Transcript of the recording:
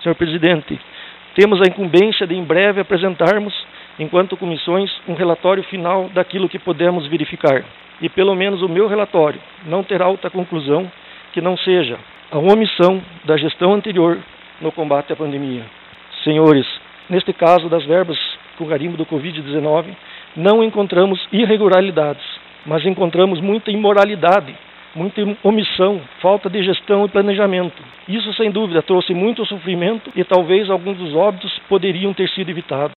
Senhor Presidente, temos a incumbência de em breve apresentarmos, enquanto comissões, um relatório final daquilo que podemos verificar. E pelo menos o meu relatório não terá outra conclusão que não seja a omissão da gestão anterior no combate à pandemia. Senhores, neste caso das verbas com garimpo do Covid-19, não encontramos irregularidades, mas encontramos muita imoralidade, muita omissão, falta de gestão e planejamento. Isso, sem dúvida, trouxe muito sofrimento e talvez alguns dos óbitos poderiam ter sido evitados.